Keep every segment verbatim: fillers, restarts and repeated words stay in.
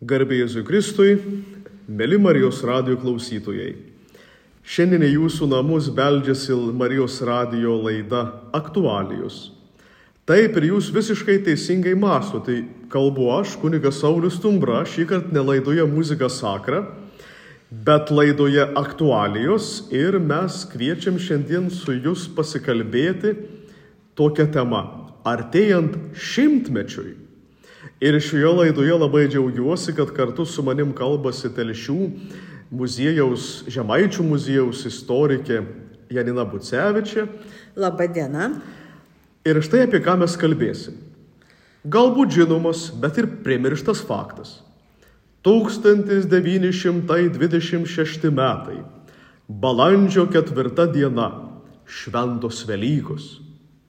Garbė Jėzui Kristui, mėly Marijos radijo klausytojai. Šiandien į jūsų namus beldžiasi Marijos radijo laida Aktualijos. Taip ir jūs visiškai teisingai mąstote, kalbu aš, kunigas Saulius Stumbra, šįkart ne laidoje Muzika Sakra, bet laidoje Aktualijos ir mes kviečiam šiandien su jūs pasikalbėti tokią temą, artėjant šimtmečiui. Ir šioje laidoje labai džiaugiuosi, kad kartu su manim kalbasi Telšių muziejaus, Žemaičių muziejaus istorikė Janina Bucevičė. Labą dieną. Ir štai apie ką mes kalbėsim. Galbūt žinomas, bet ir primirštas faktas. tūkstantis devyni šimtai dvidešimt šešti metai, balandžio ketvirta diena, šventos Velykos.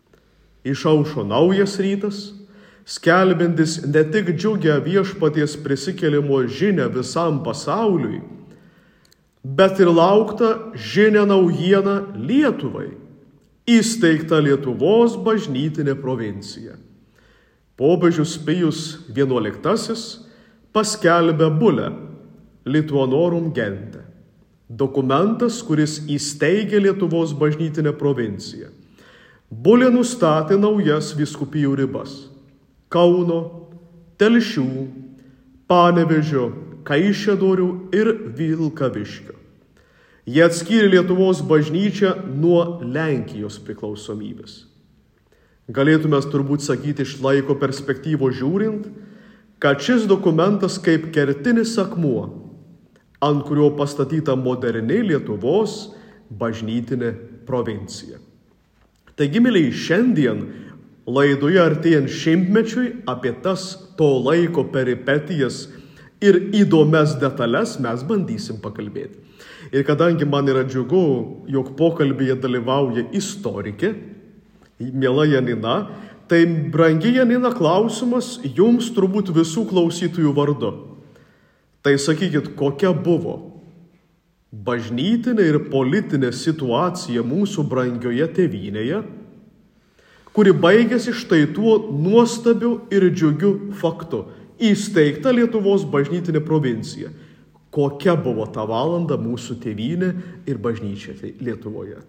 Išaušo naujas rytas, skelbintis ne tik džiugę viešpaties prisikėlimo žinią visam pasauliui, bet ir lauktą žinią naujieną Lietuvai, įsteigta Lietuvos bažnytinė provincija. Popiežius Pijus vienuoliktasis paskelbė bulę Lituanorum Gente, dokumentas, kuris įsteigė Lietuvos bažnytinę provinciją. Bulė nustatė naujas vyskupijų ribas – Kauno, Telšių, Panevėžio, Kaišiadorių ir Vilkaviškio. Jie atskyrė Lietuvos bažnyčią nuo Lenkijos priklausomybės. Galėtume turbūt sakyti iš laiko perspektyvos žiūrint, kad šis dokumentas kaip kertinis akmuo, ant kurio pastatyta moderni Lietuvos bažnytinė provincija. Taigi, myliai, šiandien laidoje artėjant šimtmečiui apie tas to laiko peripetijas ir įdomias detalės mes bandysim pakalbėti. Ir kadangi man yra džiugu, jog pokalbėje dalyvauja istorikė, miela Janina, tai brangi Janina, klausimas jums turbūt visų klausytojų vardu. Tai sakykit, kokia buvo bažnytinė ir politinė situacija mūsų brangioje tėvynėje, kuri baigėsi štai tuo nuostabiu ir džiugiu faktu – įsteigta Lietuvos bažnytinė provincija. Kokia buvo ta valanda mūsų tėvynė ir bažnyčia Lietuvoje?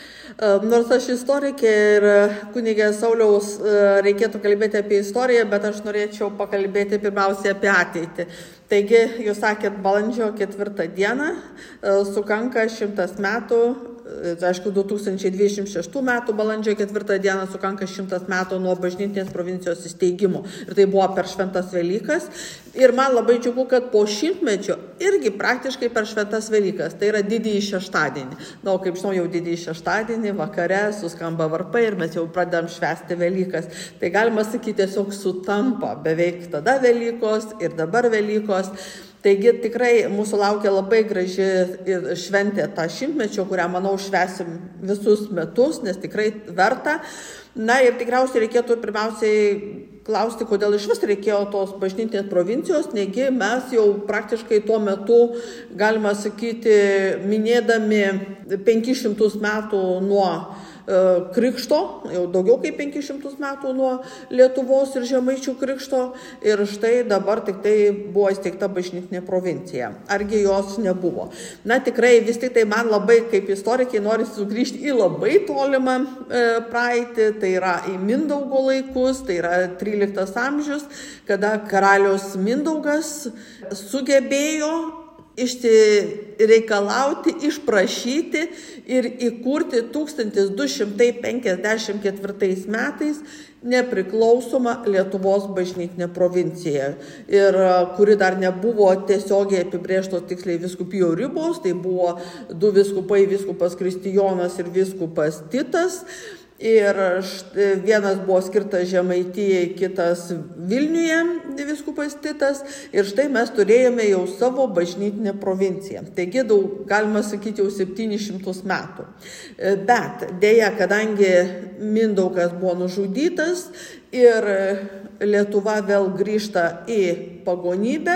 Nors aš istorikė ir kunigė Sauliaus reikėtų kalbėti apie istoriją, bet aš norėčiau pakalbėti pirmiausia apie ateitį. Taigi, jūs sakėt, balandžio ketvirtą dieną sukanka šimtas metų, aišku, du tūkstančiai dvidešimt šeštų metų balandžio ketvirtą dieną sukanka šimtas metų nuo bažnytinės provincijos įsteigimo. Ir tai buvo per šventas Velykas. Ir man labai džiugu, kad po šimtmečio irgi praktiškai per šventas Velykas, tai yra didįjį šeštadienį. Na, o kaip žinau, jau didįjį šeštadienį vakare suskamba varpai ir mes jau pradedam švęsti Velykas. Tai galima sakyti, tiesiog sutampa beveik tada Velykos ir dabar Velykos. Taigi tikrai mūsų laukia labai graži šventė tą šimtmečio, kurią, manau, švęsim visus metus, nes tikrai verta. Na ir tikriausiai reikėtų pirmiausiai klausti, kodėl iš vis reikėjo tos bažnytinės provincijos, negi mes jau praktiškai tuo metu, galima sakyti, minėdami penkis šimtus metų nuo krikšto, jau daugiau kaip penkis šimtus metų nuo Lietuvos ir Žemaičių krikšto, ir štai dabar tik tai buvo įsteigta bažnytinė provincija. Argi jos nebuvo? Na tikrai vis tik tai man labai kaip istorikai norisi sugrįžti į labai tolimą e, praeitį, tai yra į Mindaugo laikus, tai yra tryliktas amžius, kada karalius Mindaugas sugebėjo išsireikalauti, išprašyti ir įkurti tūkstantis du šimtai penkiasdešimt ketvirtais metais nepriklausomą Lietuvos bažnytinę provinciją, ir kuri dar nebuvo tiesiogiai apibrėžtos tiksliai vyskupijų ribos, tai buvo du vyskupai, vyskupas Kristijonas ir vyskupas Titas. Ir vienas buvo skirtas Žemaitijai, kitas Vilniuje, vyskupas Titas, ir štai mes turėjome jau savo bažnytinę provinciją. Taigi, daug, galima sakyti, jau septynis šimtus metų. Bet dėja, kadangi Mindaugas buvo nužudytas ir Lietuva vėl grįžta į pagonybę,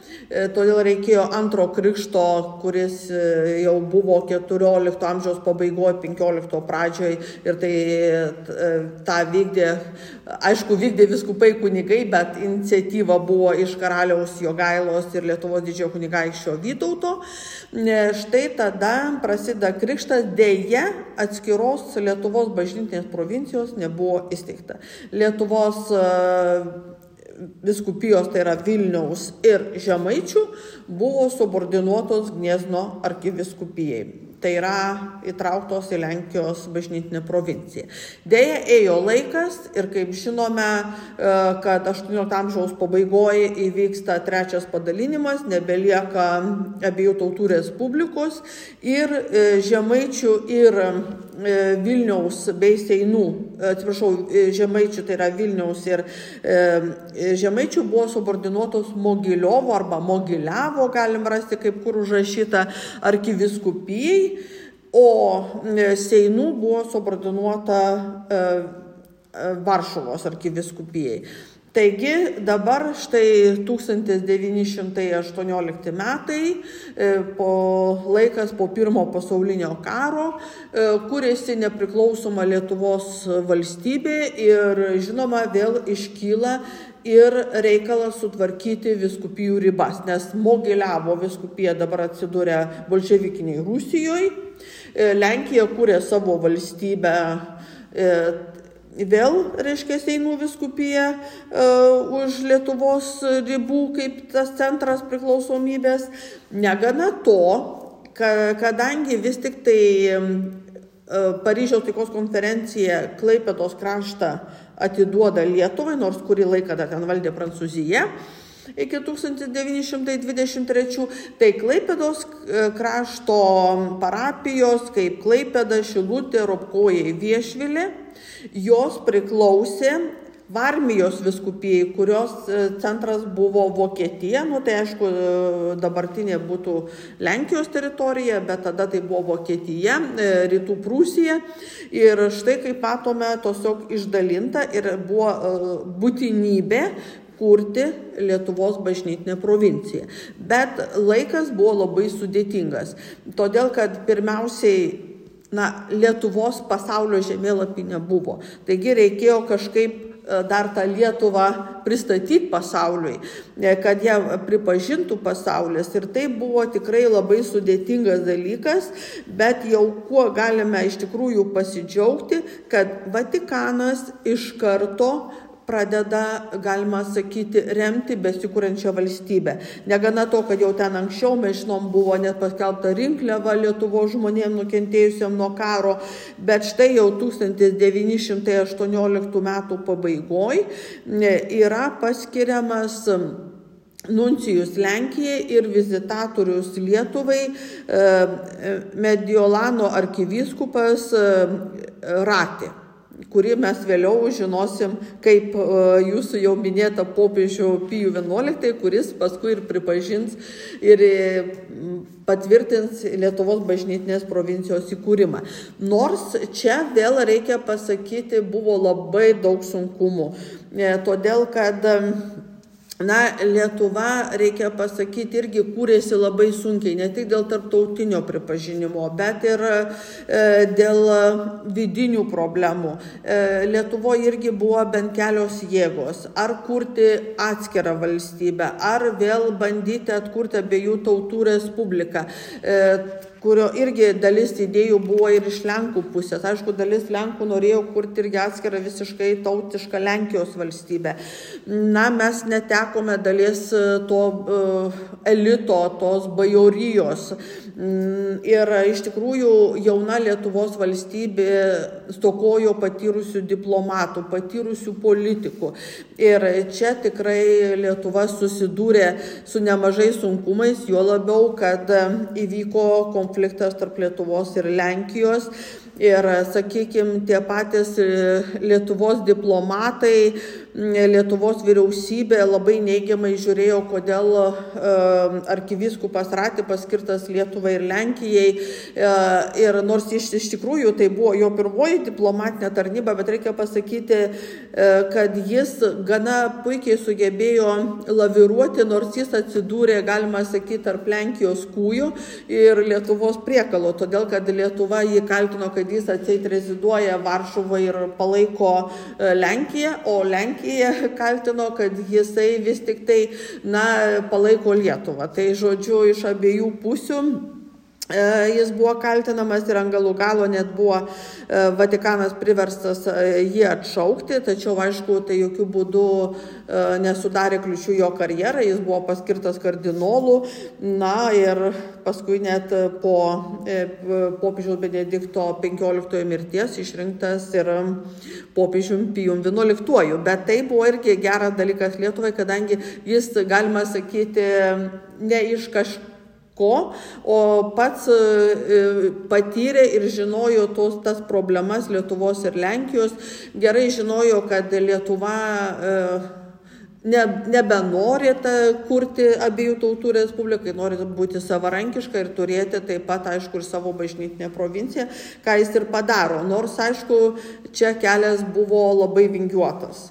todėl reikėjo antro krikšto, kuris jau buvo keturiolikto amžiaus pabaigoje, penkiolikto pradžioje ir tai tą vykdė, aišku, vykdė vyskupai kunigai, bet iniciatyva buvo iš karaliaus Jogailos ir Lietuvos didžiojo kunigaikščio Vytauto. Štai tada prasideda krikštas, dėja atskiros Lietuvos bažnytinės provincijos nebuvo įsteigta. Lietuvos vyskupijos, tai yra Vilniaus ir Žemaičių, buvo subordinuotos Gniezno arkivyskupijai. Tai yra įtrauktos į Lenkijos bažnytinę provinciją. Deja, ėjo laikas ir kaip žinome, kad aštuoniolikto amžiaus pabaigoje įvyksta trečias padalinimas, nebelieka abiejų tautų respublikos ir Žemaičių ir Vilniaus bei Seinų, atsiprašau, Žemaičių, tai yra Vilniaus ir Žemaičių buvo subordinuotos Mogiliovo arba Mogiliavo, galim rasti kaip kur užrašyta, arkivyskupijai, o Seinų buvo subordinuota Varšuvos arkivyskupijai. Taigi dabar štai tūkstantis devyni šimtai aštuoniolikti metai, po laikas po pirmo pasaulinio karo, kūrėsi nepriklausoma Lietuvos valstybė ir žinoma vėl iškyla ir reikalas sutvarkyti vyskupijų ribas, nes Mogiliavo vyskupija dabar atsidūrė bolševikiniai Rusijoje, Lenkija kūrė savo valstybę, vėl, reiškia, Seinų vyskupija uh, už Lietuvos ribų kaip tas centras priklausomybės. Negana to, ka, kadangi vis tik tai uh, Paryžiaus taikos konferencija Klaipėdos kraštą atiduoda Lietuvai, nors kurį laiką dar ten valdė Prancūzija, iki tūkstantis devyni šimtai dvidešimt trečių, tai Klaipėdos krašto parapijos, kaip Klaipėda, Šilutė, Ropkojai, Viešvilė, jos priklausė Varmijos vyskupijai, kurios centras buvo Vokietija, nu tai aišku dabartinė būtų Lenkijos teritorija, bet tada tai buvo Vokietija, Rytų Prūsija. Ir štai kaip matome, tiesiog išdalinta ir buvo būtinybė kurti Lietuvos bažnytinę provinciją. Bet laikas buvo labai sudėtingas, todėl kad pirmiausiai na, Lietuvos pasaulio žemėlapį nebuvo. Taigi reikėjo kažkaip dar tą Lietuvą pristatyti pasauliui, kad ją pripažintų pasaulis. Ir tai buvo tikrai labai sudėtingas dalykas, bet jau kuo galime iš tikrųjų pasidžiaugti, kad Vatikanas iš karto pradeda, galima sakyti, remti besikūrenčią valstybę. Negana to, kad jau ten anksčiau, mes žinom, buvo net paskelbta rinkliava Lietuvos žmonėm nukentėjusiam nuo karo, bet štai jau tūkstantis devyni šimtai aštuonioliktų metų pabaigoj yra paskiriamas nuncijus Lenkijai ir vizitatorius Lietuvai Mediolano arkivyskupas Ratė, kurį mes vėliau žinosim kaip jūsų jau minėtą popiežių Pijų vienuoliktąjį, kuris paskui ir pripažins ir patvirtins Lietuvos bažnytinės provincijos įkūrimą. Nors čia vėl reikia pasakyti, buvo labai daug sunkumų, todėl kad na, Lietuva, reikia pasakyti, irgi kūrėsi labai sunkiai, ne tik dėl tarptautinio pripažinimo, bet ir e, dėl vidinių problemų. E, Lietuvoje irgi buvo bent kelios jėgos. Ar kurti atskirą valstybę, ar vėl bandyti atkurti abiejų tautų respubliką, e, kurio irgi dalis idėjų buvo ir iš Lenkų pusės. Aišku, dalis Lenkų norėjo kurti irgi atskirą visiškai tautišką Lenkijos valstybę. Na, mes netekome dalies to uh, elito, tos bajorijos. Mm, ir iš tikrųjų jauna Lietuvos valstybė stokojo patyrusių diplomatų, patyrusių politikų. Ir čia tikrai Lietuva susidūrė su nemažai sunkumais, juo labiau, kad įvyko konfliktas tarp Lietuvos ir Lenkijos. Ir, sakykime, tie patys Lietuvos diplomatai, Lietuvos vyriausybė labai neigiamai žiūrėjo, kodėl arkivyskupas Rati paskirtas Lietuvai ir Lenkijai. Ir nors iš, iš tikrųjų tai buvo jo pirmoji diplomatinė tarnyba, bet reikia pasakyti, kad jis gana puikiai sugebėjo laviruoti, nors jis atsidūrė, galima sakyti, tarp Lenkijos kūjų ir Lietuvos priekalo, todėl kad Lietuva jį kaltino, kad jis atseit reziduoja Varšuvoje ir palaiko Lenkiją, o Lenkija kaltino, kad jisai vis tik tai, na, palaiko Lietuvą. Tai žodžiu, iš abiejų pusių jis buvo kaltinamas ir ant galų galo net buvo Vatikanas priverstas jį atšaukti, tačiau aišku, tai jokių būdų nesudarė kliučių jo karjerą, jis buvo paskirtas kardinolų, na ir paskui net po popiežiaus Benedikto penkioliktojo mirties išrinktas ir popiežium Pijum vienuoliktuoju, bet tai buvo irgi geras dalykas Lietuvai, kadangi jis, galima sakyti, ne iš kažko, Ko, o pats patyrė ir žinojo tos, tas problemas Lietuvos ir Lenkijos, gerai žinojo, kad Lietuva ne, nebenori kurti abiejų tautų respublikai, nori būti savarankiška ir turėti taip pat, aišku, ir savo bažnytinę provinciją, ką jis ir padaro, nors, aišku, čia kelias buvo labai vingiuotas.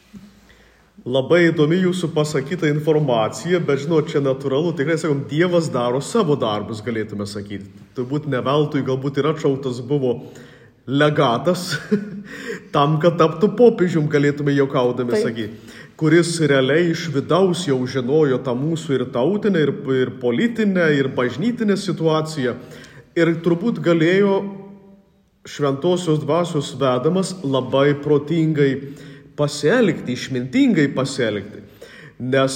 Labai įdomi jūsų pasakyta informacija, bet žinot, čia natūralu, tikrai sakom, Dievas daro savo darbus, galėtume sakyti. Turbūt ne veltui, galbūt ir atšauktas buvo legatas, tam, kad taptų popiežium, galėtume juokaudami sakyti, kuris realiai iš vidaus jau žinojo tą mūsų ir tautinę, ir, ir politinę, ir bažnytinę situaciją. Ir turbūt galėjo šventosios dvasios vedamas labai protingai pasielgti, išmintingai pasielgti, nes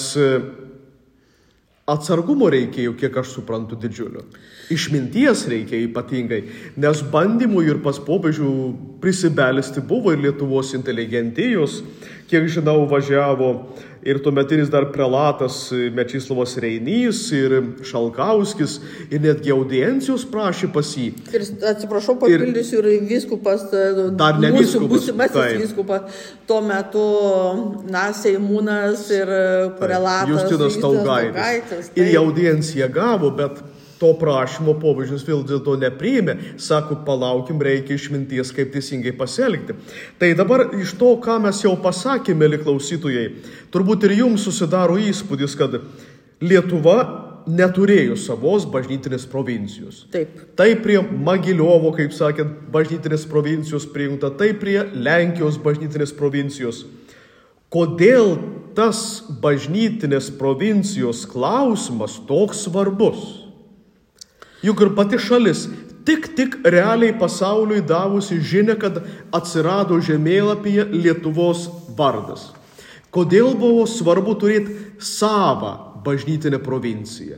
atsargumo reikėjo, kiek aš suprantu, didžiulio. Išminties reikėjo ypatingai, nes bandymų ir pas popiežių prisibelisti buvo ir Lietuvos inteligentijos, kiek žinau, važiavo ir tuometinis dar prelatas Mečislovas Reinys ir Šalkauskis, ir netgi audiencijos prašė pas jį. Ir atsiprašau, papildysiu, ir, ir vyskupas, dar ne mūsų vyskupas, būsimasis vyskupas, tuo metu, na, Seimūnas ir prelatas Justinas Staugaitis. Ir į audienciją gavo, bet to prašymo popiežius vėl dėl to nepriėmė, sako, palaukim, reikia išminties, kaip teisingai pasielgti. Tai dabar iš to, ką mes jau pasakėme, mėly klausytojai, turbūt ir jums susidaro įspūdis, kad Lietuva neturėjo savos bažnytinės provincijos. Taip. Tai prie Magiliovo, kaip sakėt, bažnytinės provincijos prijungta, tai prie Lenkijos bažnytinės provincijos. Kodėl tas bažnytinės provincijos klausimas toks svarbus? Juk ir pati šalis tik tik realiai pasauliui davusi žinia, kad atsirado žemėlapyje Lietuvos vardas. Kodėl buvo svarbu turėti savą bažnytinę provinciją?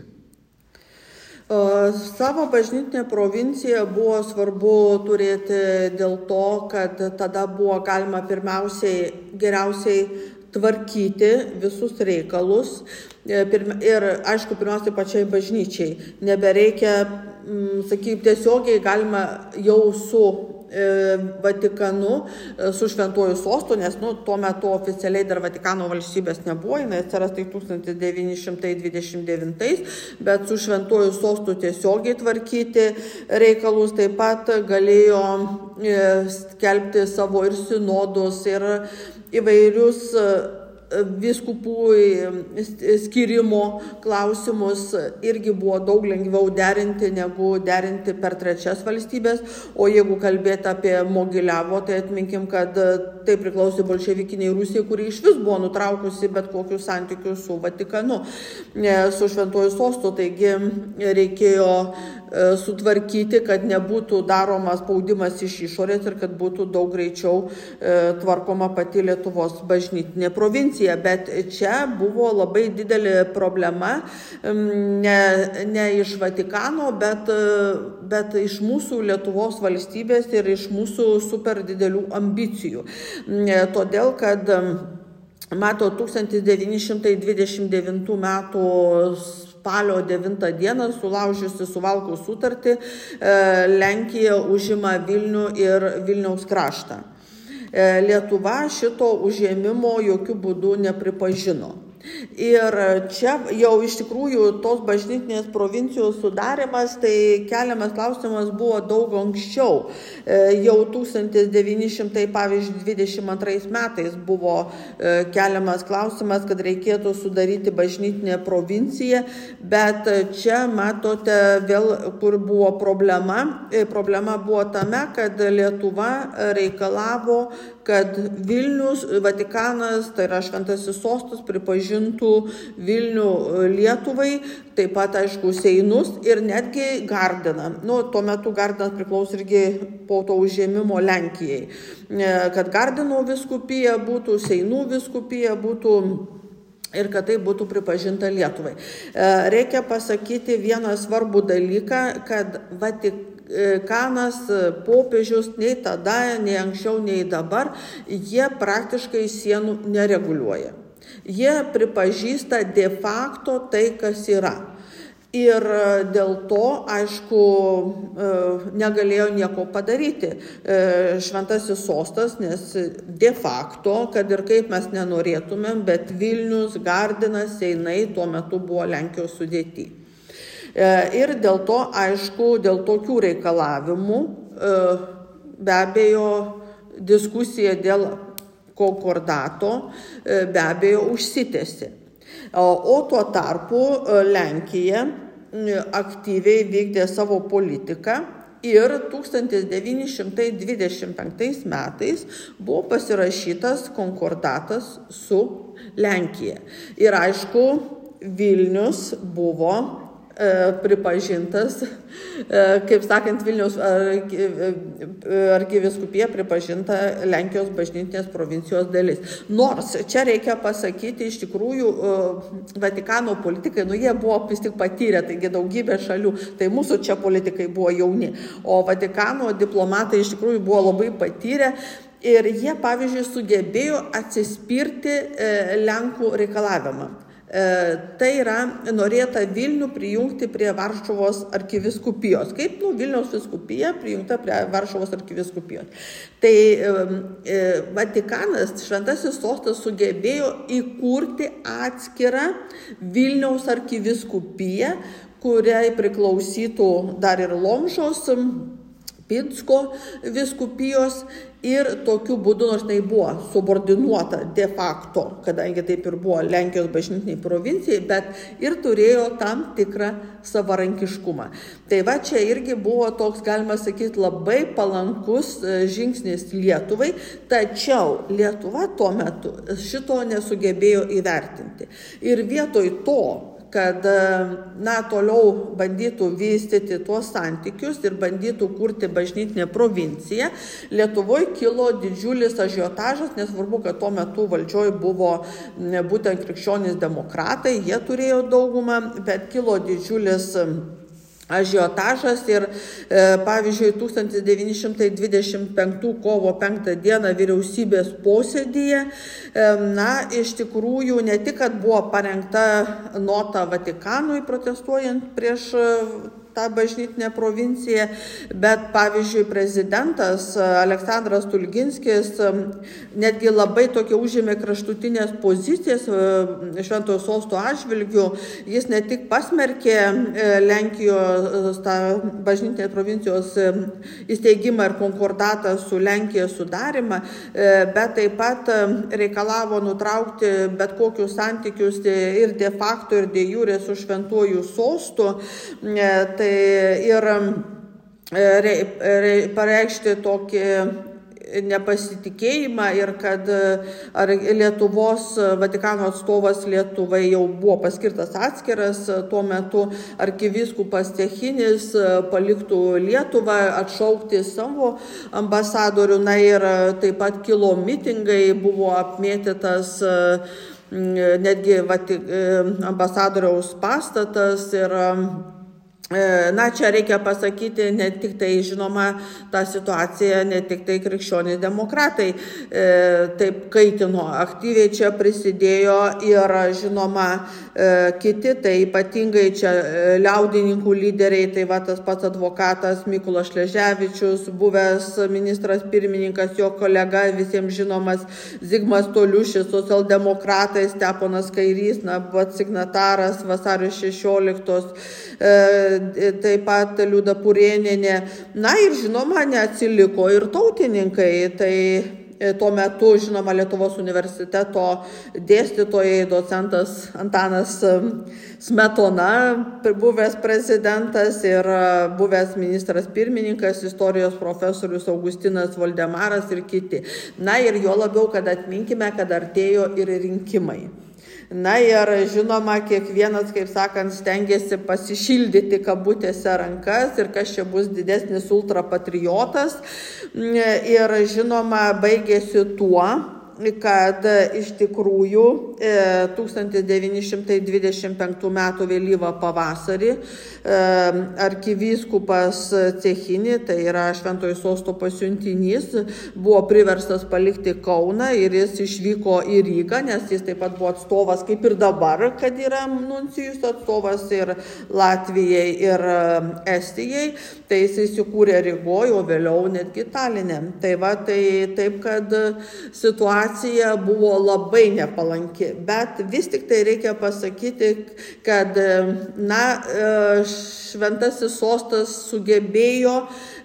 O, savo bažnytinę provinciją buvo svarbu turėti dėl to, kad tada buvo galima pirmiausiai geriausiai tvarkyti visus reikalus ir, aišku, pirmiausiai pačiai bažnyčiai. Nebereikia, sakykime, tiesiogiai galima jau su Vatikanu, su Šventuoju sostu, nes nu, tuo metu oficialiai dar Vatikano valstybės nebuvo, jinai atsiras tai tūkstantis devyni šimtai dvidešimt devintais, bet su Šventuoju sostu tiesiogiai tvarkyti reikalus, taip pat galėjo skelbti savo ir sinodus, ir įvairius vyskupų skirimo klausimus irgi buvo daug lengviau derinti negu derinti per trečias valstybės, o jeigu kalbėti apie Mogiliavo, tai atminkim, kad tai priklausė bolševikiniai Rusijai, kuri iš vis buvo nutraukusi bet kokius santykius su Vatikanu, su Šventuoju sostu, taigi reikėjo sutvarkyti, kad nebūtų daromas spaudimas iš išorės ir kad būtų daug greičiau tvarkoma pati Lietuvos bažnytinė provincija. Bet čia buvo labai didelė problema, ne, ne iš Vatikano, bet, bet iš mūsų Lietuvos valstybės ir iš mūsų super didelių ambicijų. Todėl, kad mato, tūkstantis devyni šimtai dvidešimt devintų metų spalio devintą dieną, sulaužiusi Suvalkų sutartį, Lenkija užima Vilnių ir Vilniaus kraštą. Lietuva šito užėmimo jokių būdų nepripažino. Ir čia jau iš tikrųjų tos bažnytinės provincijos sudarimas, tai keliamas klausimas buvo daug anksčiau. Jau tūkstantis devyni šimtai dvidešimt antrais metais buvo keliamas klausimas, kad reikėtų sudaryti bažnytinę provinciją, bet čia matote vėl, kur buvo problema. Problema buvo tame, kad Lietuva reikalavo, kad Vilnius, Vatikanas, tai yra Šventasis sostas, pripažintų Vilnių Lietuvai, taip pat, aišku, Seinus ir netgi Gardiną. Nu, tuo metu Gardinas priklausė irgi po to užėmimo Lenkijai. Kad Gardino vyskupija būtų, Seinų vyskupija būtų ir kad tai būtų pripažinta Lietuvai. Reikia pasakyti vieną svarbų dalyką, kad Vatikanas Kanas, popiežius, nei tada, nei anksčiau, nei dabar, jie praktiškai sienų nereguliuoja. Jie pripažįsta de facto tai, kas yra. Ir dėl to, aišku, negalėjo nieko padaryti Šventasis sostas, nes de facto, kad ir kaip mes nenorėtumėm, bet Vilnius, Gardinas, Seinai tuo metu buvo Lenkijos sudėty. Ir dėl to, aišku, dėl tokių reikalavimų be abejo diskusija dėl konkordato be abejo užsitęsė. O tuo tarpu Lenkija aktyviai vykdė savo politiką ir tūkstantis devyni šimtai dvidešimt penktais metais buvo pasirašytas konkordatas su Lenkija. Ir aišku, Vilnius buvo pripažintas, kaip sakant, Vilniaus arkivyskupija pripažinta Lenkijos bažnytinės provincijos dalis. Nors čia reikia pasakyti, iš tikrųjų, Vatikano politikai, nu jie buvo vis tik patyrę, taigi daugybė šalių, tai mūsų čia politikai buvo jauni, o Vatikano diplomatai iš tikrųjų buvo labai patyrę. Ir jie, pavyzdžiui, sugebėjo atsispirti Lenkų reikalavimą. Tai yra norėta Vilnių prijungti prie Varšuvos arkivyskupijos, kaip nu, Vilniaus vyskupija prijungta prie Varšuvos arkivyskupijos. Tai e, Vatikanas, Šventasis sostas, sugebėjo įkurti atskirą Vilniaus arkivyskupiją, kuriai priklausytų dar ir Lomžos, Pinsko vyskupijos. Ir tokiu būdu, nors tai buvo subordinuota de facto, kadangi taip ir buvo Lenkijos bažnytiniai provincijai, bet ir turėjo tam tikrą savarankiškumą. Tai va čia irgi buvo toks, galima sakyti, labai palankus žingsnis Lietuvai, tačiau Lietuva tuo metu šito nesugebėjo įvertinti. Ir vietoj to, kad na, toliau bandytų vystyti tuos santykius ir bandytų kurti bažnytinę provinciją, Lietuvoje kilo didžiulis ažiotažas, nesvarbu, kad tuo metu valdžioje buvo būtent krikščionys demokratai, jie turėjo daugumą, bet kilo didžiulis ažiotažas ir, pavyzdžiui, tūkstantis devyni šimtai dvidešimt penktų kovo penktą dieną vyriausybės posėdyje, na, iš tikrųjų, ne tik, kad buvo parengta nota Vatikanui protestuojant prieš tą bažnytinę provinciją, bet, pavyzdžiui, prezidentas Aleksandras Stulginskis netgi labai tokia užėmė kraštutinės pozicijas Šventojo sosto atžvilgiu. Jis ne tik pasmerkė Lenkijos tą bažnytinės provincijos įsteigimą ir konkordatą su Lenkija sudarimą, bet taip pat reikalavo nutraukti bet kokius santykius ir de facto, ir de jure su Šventuoju sostu. Tai ir re, re, pareikšti tokį nepasitikėjimą ir kad ar Lietuvos Vatikano atstovas Lietuvai jau buvo paskirtas atskiras, tuo metu arkivyskupas Techinis paliktų Lietuvą, atšaukti savo ambasadorių, na ir taip pat kilo mitingai, buvo apmėtytas netgi Vatik, ambasadoriaus pastatas ir Na, čia reikia pasakyti, ne tik tai, žinoma, tą situaciją, ne tik tai krikščionys demokratai e, taip kaitino, aktyviai čia prisidėjo ir, žinoma, e, kiti, tai ypatingai čia liaudininkų lyderiai, tai va tas pats advokatas Mykolas Šleževičius, buvęs ministras pirmininkas, jo kolega, visiems žinomas Zigmas Toliušis, socialdemokratai, Steponas Kairys, na, pats signataras vasario šešioliktos, e, taip pat Liuda Purėnienė. Na ir žinoma, neatsiliko ir tautininkai. Tai tuo metu, žinoma, Lietuvos universiteto dėstytojai, docentas Antanas Smetona, buvęs prezidentas, ir buvęs ministras pirmininkas, istorijos profesorius Augustinas Voldemaras ir kiti. Na ir jo labiau, kad atminkime, kad artėjo ir rinkimai. Na ir žinoma, kiekvienas, kaip sakant, stengiasi pasišildyti kabutėse rankas ir kas čia bus didesnis ultrapatriotas. Ir žinoma, baigėsi tuo, kad iš tikrųjų tūkstantis devyni šimtai dvidešimt penktų metų vėlyvą pavasarį arkivyskupas Cechinį, tai yra Šventojo Sosto pasiuntinys, buvo priverstas palikti Kauną ir jis išvyko į Rygą, nes jis taip pat buvo atstovas, kaip ir dabar, kad yra nuncijus atstovas ir Latvijai, ir Estijai, tai jis įsikūrė Rygoje, o vėliau netgi Taline. Tai va, tai taip, kad situacija buvo labai nepalanki, bet vis tik tai reikia pasakyti, kad, na, Šventasis Sostas sugebėjo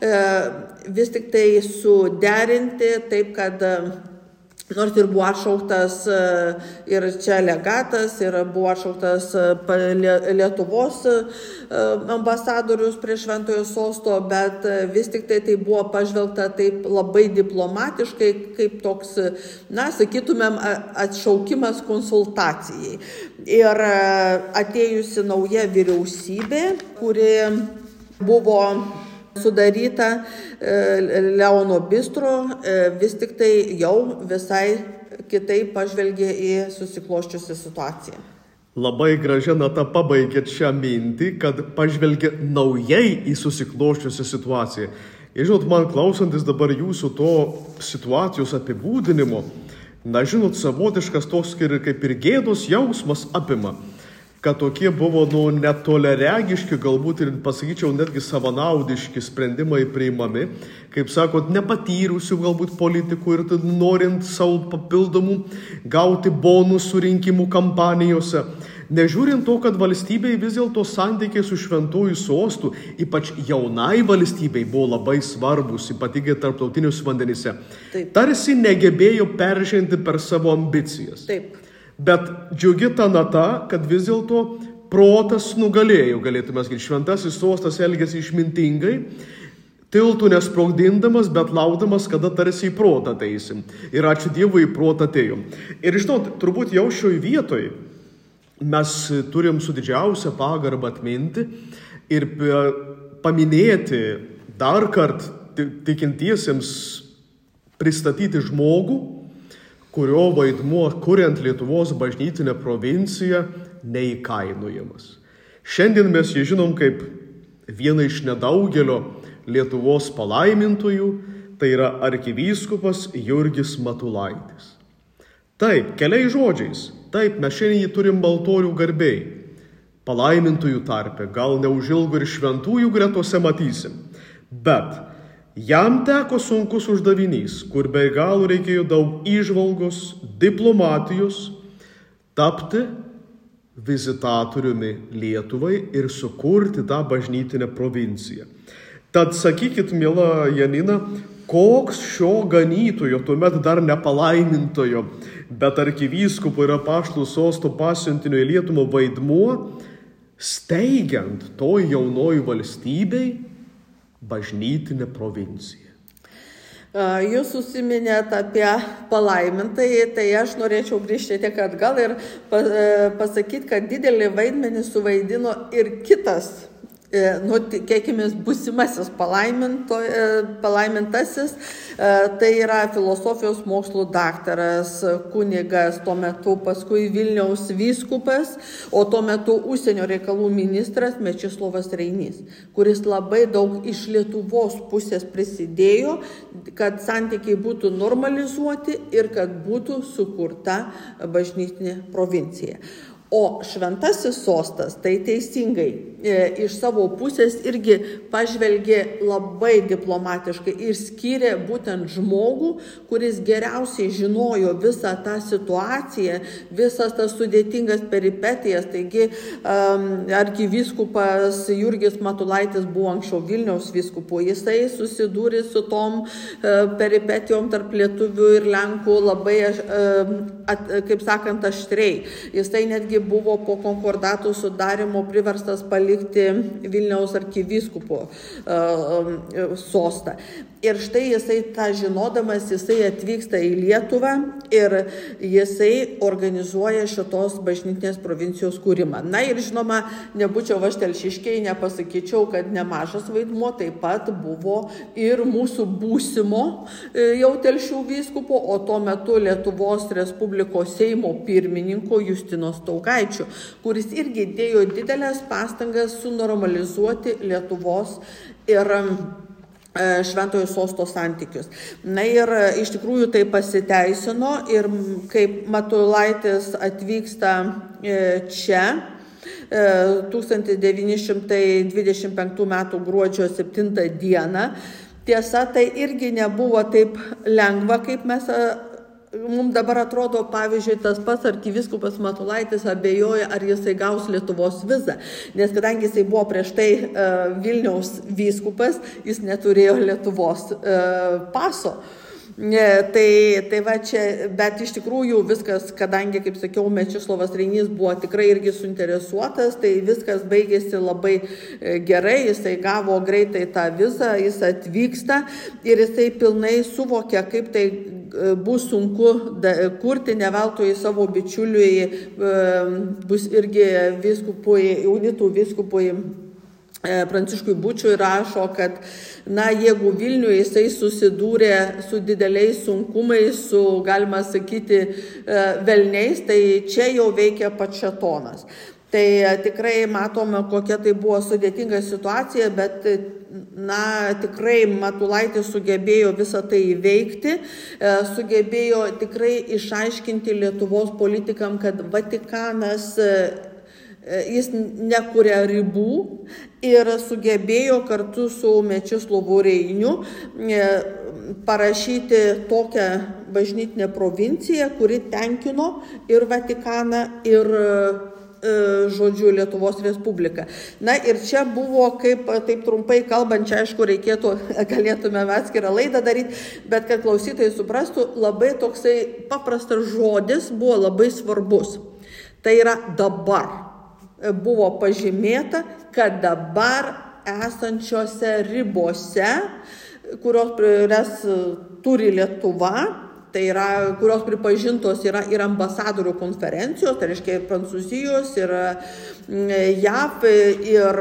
vis tik tai suderinti taip, kad nors ir buvo atšauktas ir čia legatas, ir buvo atšauktas Lietuvos ambasadorius prie Šventojo Sosto, bet vis tik tai tai buvo pažvelgta taip labai diplomatiškai, kaip toks, na, sakytumėm, atšaukimas konsultacijai. Ir atėjusi nauja vyriausybė, kuri buvo sudaryta Leono Bistro, vis tik tai jau visai kitaip pažvelgė į susikloščiusią situaciją. Labai gražia nata pabaigėt šią mintį, kad pažvelgė naujai į susikloščiusią situaciją. Ir žinot, man klausantis dabar jūsų to situacijos apibūdinimo, na, žinot, savotiškas toks kaip ir gėdos jausmas apima, kad tokie buvo, nu, netoleregiški, galbūt ir, pasakyčiau, netgi savanaudiški sprendimai priimami, kaip sakot, nepatyrusių galbūt politikų ir norint savo papildomų gauti bonusų rinkimų kampanijose. Nežiūrint to, kad valstybei vis dėlto santykiai su Šventuoju Sostu, ypač jaunai valstybei, buvo labai svarbus, ypatingai tarptautiniuose vandenyse. Taip. Tarsi negebėjo peržengti per savo ambicijas. Taip. Bet džiugi ta nata, kad vis dėlto protas nugalėjo, galėtume sakyti, Šventasis Sostas elgėsi išmintingai, tiltų nesprogdindamas, bet laukdamas, kada tarsi į protą ateisim. Ir ačiū Dievui, į protą atėjom. Ir žinot, turbūt jau šioj vietoj mes turim su didžiausia pagarba atminti ir paminėti dar kart tikintiesiems pristatyti žmogų, kurio vaidmuo, kuriant Lietuvos bažnytinę provinciją, neįkainojamas. Šiandien mes jį žinom kaip vieną iš nedaugelio Lietuvos palaimintojų, tai yra arkivyskupas Jurgis Matulaitis. Taip, keliais žodžiais, taip, mes šiandien jį turim baltorių garbei, palaimintųjų tarpe, gal neužilgo ir šventųjų gretose matysim, bet jam teko sunkus uždavinys, kur be galo reikėjo daug įžvalgos, diplomatijos, tapti vizitatoriumi Lietuvai ir sukurti tą bažnytinę provinciją. Tad sakykit, miela Janina, koks šio ganytojo, tuomet dar nepalaimintojo, bet arkivyskupo ir apaštalų sosto pasiuntinio į Lietuvą vaidmuo, steigiant toj jaunoj valstybei bažnytinę provinciją. Jūs užsiminėt apie palaimintąjį, tai aš norėčiau grįžti tiek atgal ir pasakyti, kad didelį vaidmenį suvaidino ir kitas nu, tikėkimės, būsimasis palaimintasis, tai yra filosofijos mokslų daktaras, kunigas, tuo metu paskui Vilniaus vyskupas, o tuo metu užsienio reikalų ministras Mečislovas Reinys, kuris labai daug iš Lietuvos pusės prisidėjo, kad santykiai būtų normalizuoti ir kad būtų sukurta bažnytinė provincija. O šventasis sostas, tai teisingai, e, iš savo pusės irgi pažvelgė labai diplomatiškai ir skyrė būtent žmogų, kuris geriausiai žinojo visą tą situaciją, visas tas sudėtingas peripetijas. Taigi um, arkivyskupas Jurgis Matulaitis buvo anksčiau Vilniaus vyskupu, jisai susidūrė su tom uh, peripetijom tarp lietuvių ir lenkų labai, uh, at, kaip sakant, aštriai. Jisai netgi buvo po konkordatų sudarimo priverstas palikti Vilniaus arkivyskupo uh, sostą. Ir štai jisai tą žinodamas, jisai atvyksta į Lietuvą ir jisai organizuoja šitos bažnytinės provincijos kūrimą. Na ir žinoma, nebūčiau aš telšiškiai, nepasakyčiau, kad nemažas vaidmuo taip pat buvo ir mūsų būsimo jau Telšių vyskupo, o tuo metu Lietuvos Respublikos Seimo pirmininko Justino Staugaičio, kuris irgi dėjo didelės pastangas sunormalizuoti Lietuvos ir Šventojo sosto santykius. Na ir iš tikrųjų tai pasiteisino ir kaip Matulaitis atvyksta čia tūkstantis devyni šimtai dvidešimt penktų metų gruodžio septintą dieną, tiesa, tai irgi nebuvo taip lengva, kaip mes mums dabar atrodo. Pavyzdžiui, tas pats arkivyskupas Matulaitis abejoja, ar jisai gaus Lietuvos vizą, nes kadangi jisai buvo prieš tai uh, Vilniaus vyskupas, jis neturėjo Lietuvos uh, paso. Tai, tai va čia, bet iš tikrųjų viskas, kadangi, kaip sakiau, Mečislovas Reinys buvo tikrai irgi suinteresuotas, tai viskas baigėsi labai gerai, jisai gavo greitai tą vizą, jis atvyksta ir jisai pilnai suvokia, kaip tai bus sunku kurti, ne veltui savo bičiuliui, bus irgi vyskupui, unitų vyskupui Pranciškui Bučiui rašo, kad, na, jeigu Vilniuje jisai susidūrė su dideliais sunkumais, su, galima sakyti, velniais, tai čia jau veikia pats šėtonas. Tai tikrai matome, kokia tai buvo sudėtinga situacija, bet, na, tikrai Matulaitis sugebėjo visą tai įveikti, sugebėjo tikrai išaiškinti Lietuvos politikam, kad Vatikanas jis nekuria ribų ir sugebėjo kartu su Mečislovu Reiniu parašyti tokią bažnytinę provinciją, kuri tenkino ir Vatikaną, ir žodžiu Lietuvos Respubliką. Na ir čia buvo, kaip taip trumpai kalbant, čia aišku reikėtų, galėtume atskirą laidą daryti, bet kad klausytojai suprastų, labai toksai paprastas žodis buvo labai svarbus. Tai yra dabar. Buvo pažymėta, kad dabar esančiose ribose, kurios turi Lietuva, tai yra, kurios pripažintos yra ir ambasadorių konferencijos, tai reiškia ir Prancūzijos, ir J A V, ir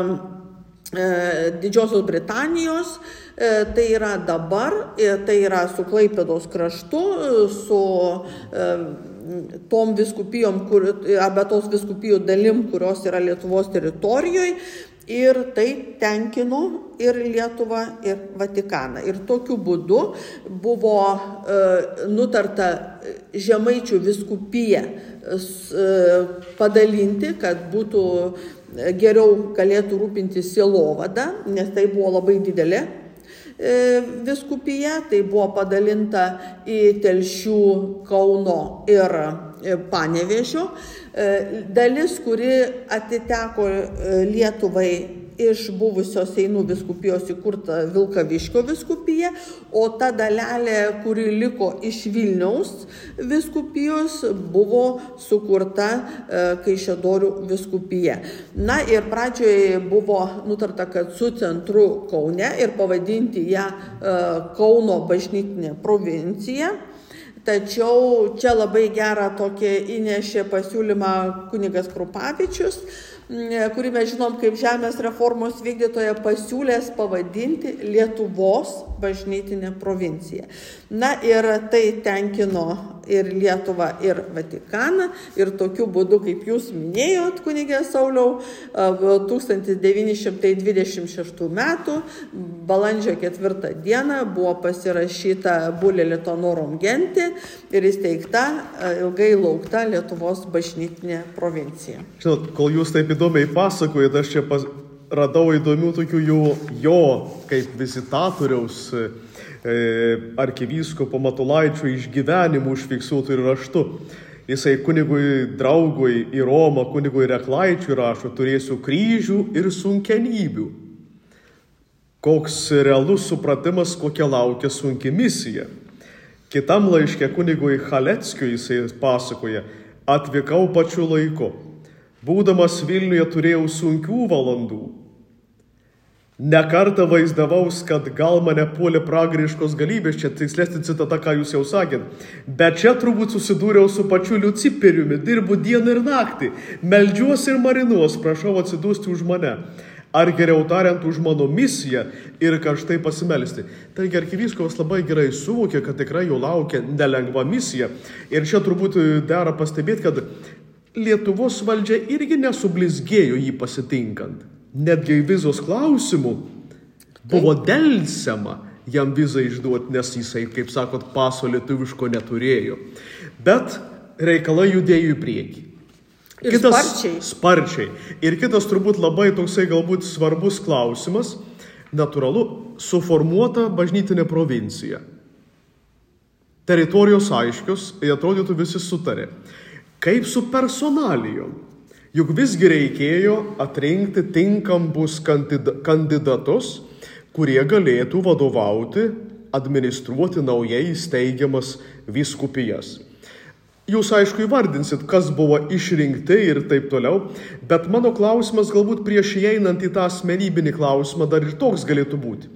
Didžiosios Britanijos, tai yra dabar, tai yra su Klaipėdos kraštu, su tom viskupijom, kur, arba tos viskupijų dalim, kurios yra Lietuvos teritorijoje, ir tai tenkino ir Lietuvą, ir Vatikaną. Ir tokiu būdu buvo e, nutarta Žemaičių viskupiją e, padalinti, kad būtų geriau galėtų rūpinti sielovada, nes tai buvo labai didelė viskupija, tai buvo padalinta į Telšių, Kauno ir Panevėžio. Dalis, kuri atiteko Lietuvai iš buvusios Seinų viskupijos įkurta Vilkaviškio viskupija, o ta dalelė, kuri liko iš Vilniaus viskupijos, buvo sukurta Kaišiadorių viskupija. Na ir pradžioje buvo nutarta, kad su centru Kaune ir pavadinti ją Kauno bažnytinė provincija. Tačiau čia labai gerą tokį įnešė pasiūlymą kunigas Krupavičius, kurį mes žinom kaip žemės reformos vykdytoja, pasiūlęs pavadinti Lietuvos bažnytinę provinciją. Na ir tai tenkino ir Lietuvą, ir Vatikaną, ir tokiu būdu, kaip jūs minėjot, kunigė Sauliau, tūkstantis devyni šimtai dvidešimt šeštų metų balandžio ketvirtą dieną buvo pasirašyta Bulė Litanorum Genti ir įsteigta ilgai laukta Lietuvos bažnytinė provincija. Žinot, kol jūs taip įdomiai pasakojate, aš čia pas, radau įdomių tokių jo, jo kaip vizitatoriaus e, arkivyskupo Matulaičio išgyvenimų užfiksuotų ir raštu. Jisai kunigui draugui į Romą, kunigui Reklaičiui rašo: turėsiu kryžių ir sunkenybių. Koks realus supratimas, kokia laukia sunki misija. Kitam laiške kunigui Chaleckiui jisai pasakoja: atvykau pačiu laiku. Būdamas Vilniuje turėjau sunkių valandų. Nekartą vaizdavaus, kad gal mane puolė pragariškos galybės, čia tikslesnė citata, ką jūs jau sakėt. Bet čia turbūt susidūriau su pačiu Liuciperiumi, dirbu dieną ir naktį, meldžiuosi ir marinuos, prašau atsidūsti už mane. Ar geriau tariant, už mano misiją ir karštai pasimelsti. Taigi arkivyskupas labai gerai suvokė, kad tikrai jo laukia nelengva misija. Ir čia turbūt dera pastebėti, kad Lietuvos valdžia irgi nesublizgėjo jį pasitinkant. Netgi vizos klausimų buvo delsiama jam vizą išduoti, nes jisai, kaip sakot, paso lietuviško neturėjo. Bet reikalai judėjo į priekį. Ir kitas, sparčiai. Sparčiai. Ir kitas turbūt labai toksai galbūt svarbus klausimas, natūralu, suformuota bažnytinė provincija. Teritorijos aiškios, ir atrodytų visi sutarė. Kaip su personalijom? Juk visgi reikėjo atrinkti tinkamus kandidatus, kurie galėtų vadovauti, administruoti naujai steigiamas vyskupijas. Jūs aišku įvardinsit, kas buvo išrinkti ir taip toliau, bet mano klausimas galbūt prieš įeinant į tą asmenybinį klausimą dar ir toks galėtų būti.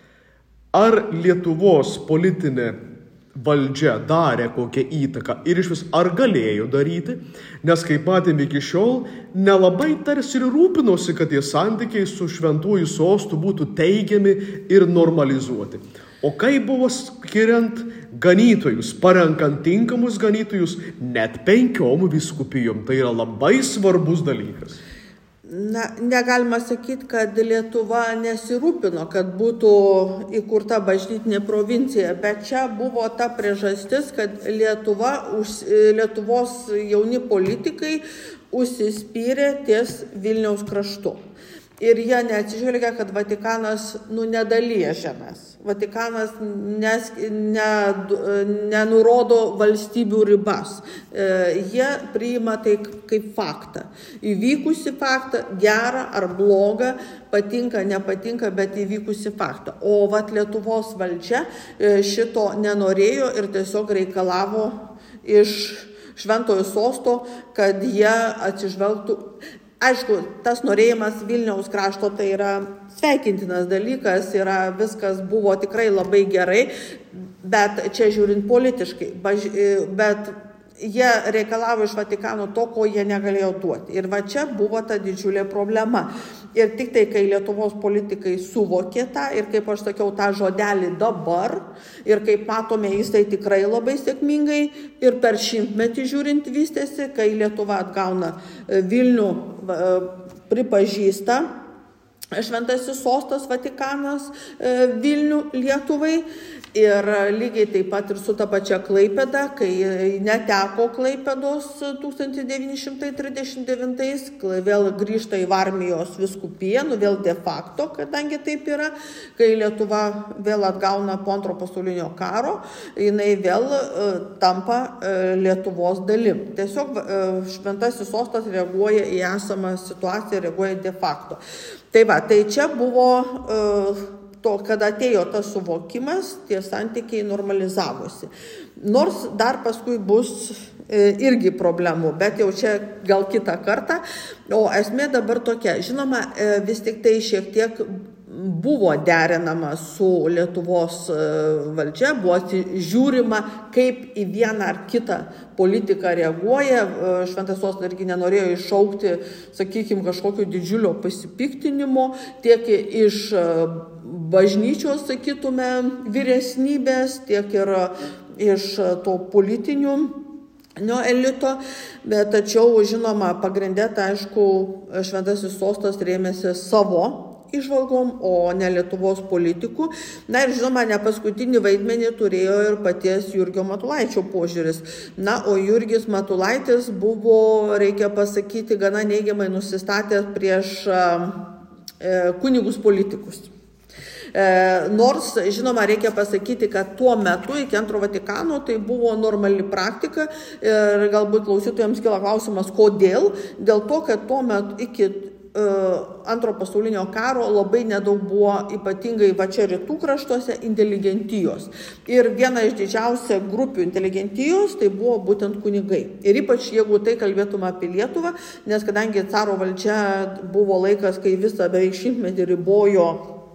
Ar Lietuvos politinė valdžia darė kokią įtaką ir iš vis ar galėjo daryti, nes kaip matėme iki šiol, nelabai tarsi ir rūpinosi, kad tie santykiai su šventuoju sostu būtų teigiami ir normalizuoti. O kaip buvo skiriant ganytojus, parenkant tinkamus ganytojus net penkiom vyskupijom, tai yra labai svarbus dalykas. Na, negalima sakyti, kad Lietuva nesirūpino, kad būtų įkurta bažnytinė provincija, bet čia buvo ta priežastis, kad Lietuva, Lietuvos jauni politikai užsispyrė ties Vilniaus kraštu. Ir jie neatsižvelgia, kad Vatikanas nu, nedalyja žemės. Vatikanas nes, ne, nenurodo valstybių ribas. E, jie priima tai kaip faktą. Įvykusi faktą, gerą ar blogą, patinka, nepatinka, bet įvykusi faktą. O vat Lietuvos valdžia šito nenorėjo ir tiesiog reikalavo iš šventojo sosto, kad jie atsižvelgtų. Aišku, tas norėjimas Vilniaus krašto tai yra sveikintinas dalykas, yra, viskas buvo tikrai labai gerai, bet čia žiūrint politiškai, bet jie reikalavo iš Vatikano to, ko jie negalėjo duoti. Ir va čia buvo ta didžiulė problema. Ir tik tai, kai Lietuvos politikai suvokė tą, ir kaip aš sakiau, tą žodelį dabar, ir kaip matome, jis tai tikrai labai sėkmingai ir per šimtmetį žiūrint vystėsi, kai Lietuva atgauna Vilnių, pripažįsta šventasis sostas Vatikanas Vilnių Lietuvai. Ir lygiai taip pat ir su ta pačia Klaipėda, kai neteko Klaipėdos tūkstantis devyni šimtai trisdešimt devintais, vėl grįžta į Varmijos vyskupiją, nu vėl de facto, kadangi taip yra, kai Lietuva vėl atgauna po antro pasaulinio karo, jinai vėl tampa Lietuvos dalim. Tiesiog šventasis sostas reaguoja į esamą situaciją, reaguoja de facto. Tai va, tai čia buvo to, kada atėjo tas suvokimas, tie santykiai normalizavosi. Nors dar paskui bus irgi problemų, bet jau čia gal kitą kartą. O esmė dabar tokia. Žinoma, vis tik tai šiek tiek buvo derinama su Lietuvos valdžia, buvo žiūrima, kaip į vieną ar kitą politiką reaguoja. Šventas sostas irgi nenorėjo iššaukti, sakykime, kažkokio didžiulio pasipiktinimo, tiek iš bažnyčios, sakytume, vyresnybės, tiek ir iš to politinių elito, bet tačiau, žinoma, pagrindė, tai aišku, šventasis sostas rėmėsi savo įžvalgom, o ne Lietuvos politikų. Na ir, žinoma, ne paskutinį vaidmenį turėjo ir paties Jurgio Matulaičio požiūris. Na, o Jurgis Matulaitis buvo, reikia pasakyti, gana neigiamai nusistatęs prieš e, kunigus politikus. E, nors, žinoma, reikia pasakyti, kad tuo metu iki antro Vatikano tai buvo normali praktika ir galbūt klausytojams kila klausimas, kodėl. Dėl to, kad tuo metu iki e, antro pasaulinio karo labai nedaug buvo, ypatingai va čia rytų kraštuose, inteligentijos. Ir viena iš didžiausia grupių inteligentijos tai buvo būtent kunigai. Ir ypač jeigu tai kalbėtume apie Lietuvą, nes kadangi caro valdžia buvo laikas, kai visą beveik šimtmetį ribojo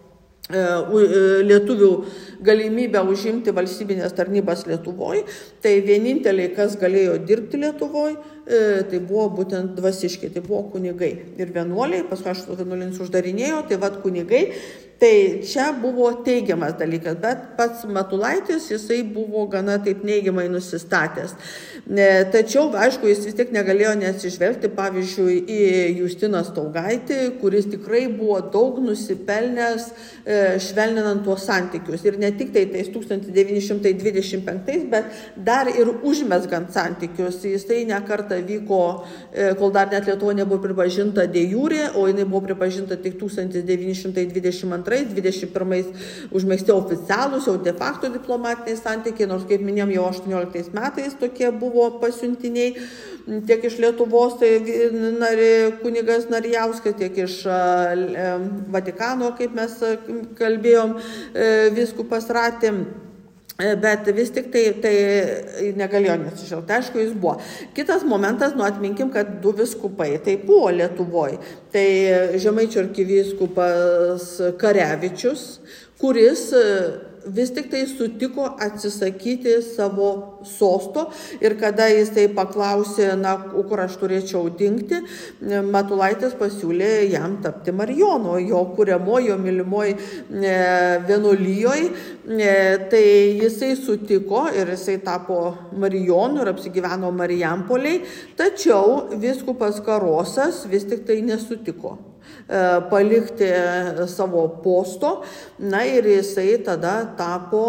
lietuvių galimybę užimti valstybinės tarnybas Lietuvoje, tai vieninteliai, kas galėjo dirbti Lietuvoje, tai buvo būtent dvasiškiai, tai buvo kunigai ir vienuoliai, paskui aš vienuolins uždarinėjo, tai vad kunigai. Tai čia buvo teigiamas dalykas, bet pats Matulaitis, jisai buvo gana taip neigiamai nusistatęs. Tačiau, aišku, jis vis tiek negalėjo neatsižvelgti, pavyzdžiui, į Justiną Staugaitį, kuris tikrai buvo daug nusipelnęs švelninant tuos santykius. Ir ne tik tai tais tūkstantis devyni šimtai dvidešimt penktais, bet dar ir užmesgant santykius. Jisai ne kartą vyko, kol dar net Lietuva nebuvo pripažinta de jure, o jinai buvo pripažinta tik tūkstantis devyni šimtai dvidešimt antrais, dvidešimt pirmais užmegzti oficialūs, jau de facto diplomatiniai santykiai, nors, kaip minėjom, jau aštuonioliktais metais tokie buvo pasiuntiniai tiek iš Lietuvos, tai kunigas Narijauskas, tiek iš Vatikano, kaip mes kalbėjom, vyskupas Ratė. Bet vis tik tai, tai negalėjo nesižvelgti, aišku, jis buvo. Kitas momentas, nu atminkim, kad du viskupai tai buvo Lietuvoje. Tai Žemaičių arkivyskupas Karevičius, kuris vis tik tai sutiko atsisakyti savo sosto ir kada jis tai paklausė, na, kur aš turėčiau dingti, Matulaitis pasiūlė jam tapti Marijonu, jo kuriamo, jo mylimoj vienuolijoj, tai jisai sutiko ir jisai tapo Marijonu ir apsigyveno Marijampoliai, tačiau vyskupas Karosas vis tik tai nesutiko palikti savo posto, na ir jisai tada tapo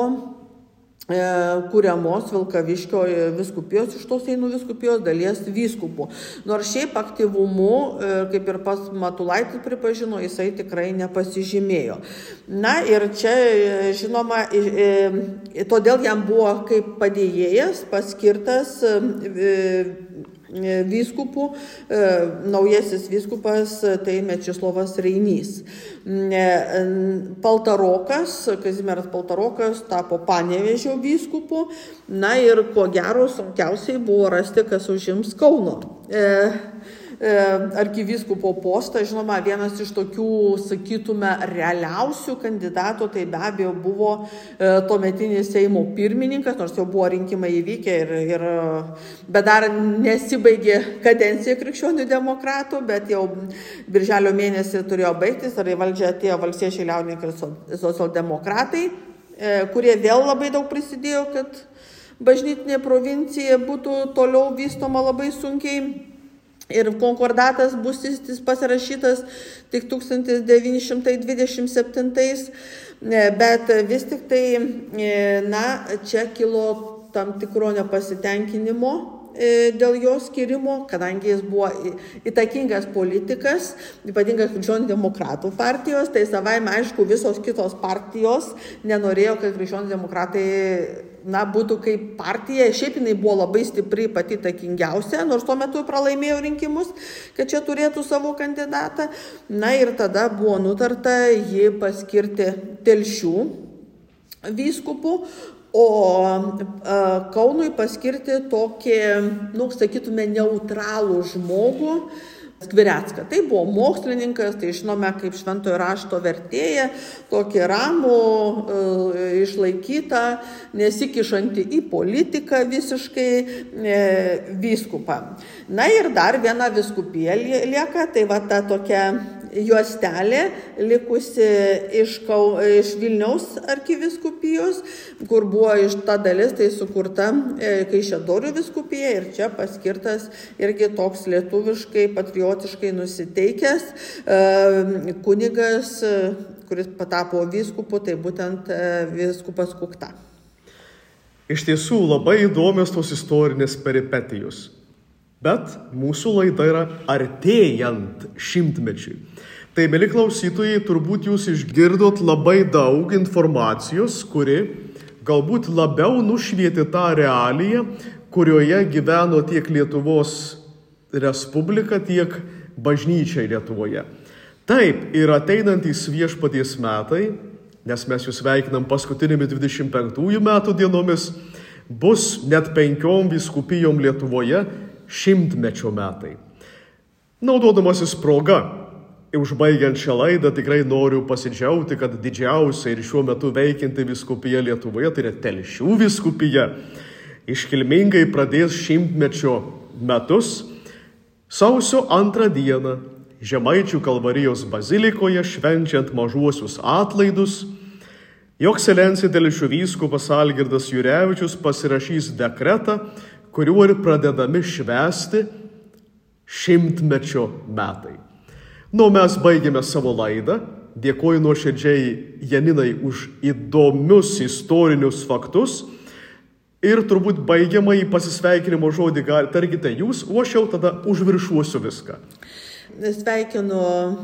kuriamos Vilkaviškio vyskupijos, iš tos Seinų vyskupijos dalies vyskupų. Nors šiaip aktyvumu, kaip ir pas Matulaitis pripažino, jisai tikrai nepasižymėjo. Na ir čia, žinoma, todėl jam buvo kaip padėjėjas paskirtas vyskupų, naujasis vyskupas, tai Mečislovas Reinys. Paltarokas, Kazimieras Paltarokas tapo Panevėžio vyskupu, na ir ko gero sunkiausiai buvo rasti, kas užims Kauno arkivyskupo postą. Žinoma, vienas iš tokių, sakytume, realiausių kandidatų, tai be abejo buvo tuometinis Seimo pirmininkas, nors jau buvo rinkimai įvykę, ir, ir, bet dar nesibaigė kadencija krikščionių demokratų, bet jau birželio mėnesį turėjo baigtis, ar į valdžią atėjo valstiečiai liaudininkai ir socialdemokratai, kurie vėl labai daug prisidėjo, kad bažnytinė provincija būtų toliau vystoma labai sunkiai. Ir konkordatas bus pasirašytas tik tūkstantis devyni šimtai dvidešimt septintais, bet vis tik tai, na, čia kilo tam tikro nepasitenkinimo dėl jo skirimo, kadangi jis buvo įtakingas politikas, ypatingai krikščionių demokratų partijos, tai savaime, aišku, visos kitos partijos nenorėjo, kad krikščionių demokratai, na, būtų kaip partija. Šiaip jinai buvo labai stipri, pati įtakingiausia, nors tuo metu pralaimėjo rinkimus, kad čia turėtų savo kandidatą. Na ir tada buvo nutarta jį paskirti Telšių vyskupų, o Kaunui paskirti tokį, nu, sakytume, neutralų žmogų, Skvirecką. Tai buvo mokslininkas, tai žinome kaip šventojo rašto vertėja, tokį ramų, e, išlaikytą, nesikišantį į politiką visiškai e, vyskupą. Na ir dar viena vyskupija lieka, tai va ta tokia juostelė likusi iš, Kau, iš Vilniaus arkivyskupijos, kur buvo iš ta dalis tai sukurta e, Kaišiadorių vyskupija ir čia paskirtas irgi toks lietuviškai, patriotiškai nusiteikęs e, kunigas, e, kuris patapo vyskupu, tai būtent e, vyskupas Kukta. Iš tiesų labai įdomios tos istorinės peripetijos. Bet mūsų laida yra artėjant šimtmečiui. Tai, mėly klausytojai, turbūt jūs išgirdot labai daug informacijos, kuri galbūt labiau nušvietė tą realiją, kurioje gyveno tiek Lietuvos Respublika, tiek bažnyčiai Lietuvoje. Taip, ir ateinantys viešpaties metai, nes mes jūs sveikinam paskutinėmis dvidešimt penktųjų metų dienomis, bus net penkiom vyskupijom Lietuvoje šimtmečio metai. Naudodamasis proga, užbaigiant šią laidą, tikrai noriu pasidžiaugti, kad didžiausia ir šiuo metu veikianti vyskupija Lietuvoje, tai yra Telšių vyskupija, iškilmingai pradės šimtmečio metus sausio antrą dieną Žemaičių Kalvarijos bazilikoje švenčiant mažuosius atlaidus. Jo ekscelencija Telšių vyskupas Algirdas Jurevičius pasirašys dekretą, kuriuo ir pradedami švęsti šimtmečio metai. Nu, mes baigėme savo laidą. Dėkoju nuoširdžiai Janinai už įdomius istorinius faktus. Ir turbūt baigiamąjį pasisveikinimo žodį tarkite jūs, o aš jau tada užviršuosiu viską. Sveikinu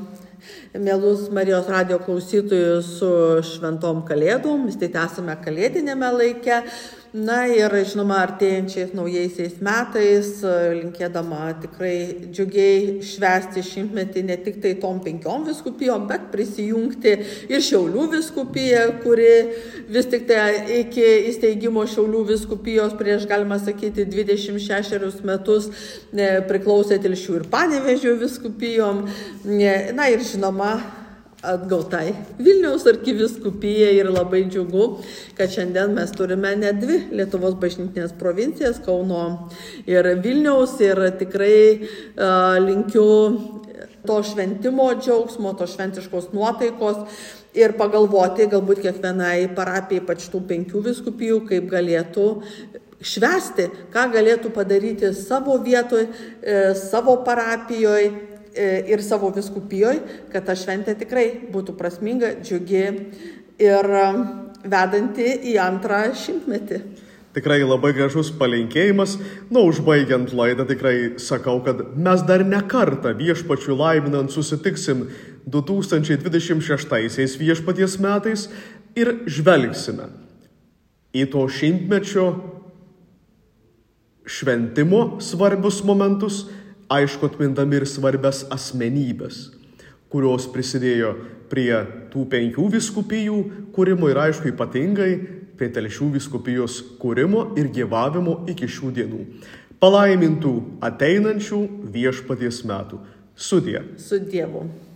mielus Marijos radijo klausytojus su šventom kalėdom. Vis tai esame kalėdinėme laike. Na ir, žinoma, artėjančiais naujaisiais metais, linkėdama tikrai džiugiai švęsti šimtmetį ne tik tai tom penkiom vyskupijom, bet prisijungti ir Šiaulių vyskupiją, kuri vis tik tai iki įsteigimo Šiaulių vyskupijos prieš, galima sakyti, dvidešimt šešerius metus priklausė Telšių ir Panevėžio vyskupijom. Na ir, žinoma, atgautai Vilniaus arkivyskupija ir labai džiugu, kad šiandien mes turime net dvi Lietuvos bažnytinės provincijas, Kauno ir Vilniaus, ir tikrai uh, linkiu to šventimo džiaugsmo, to šventiškos nuotaikos ir pagalvoti galbūt kiekvienai parapijai, ypač tų penkių vyskupijų, kaip galėtų švęsti, ką galėtų padaryti savo vietoj, savo parapijoje ir savo vyskupijoje, kad ta šventė tikrai būtų prasminga, džiugi ir vedanti į antrą šimtmetį. Tikrai labai gražus palinkėjimas. Nu, užbaigiant laidą tikrai sakau, kad mes dar ne kartą viešpačių laiminant susitiksim du tūkstančiai dvidešimt šeštaisiais viešpaties metais ir žvelgsime į to šimtmečio šventimo svarbius momentus, aišku, atmindami ir svarbias asmenybės, kurios prisidėjo prie tų penkių vyskupijų kūrimo ir, aišku, ypatingai prie Telšių vyskupijos kūrimo ir gyvavimo iki šių dienų. Palaimintų ateinančių viešpaties metų. Sudie. Su Dievu.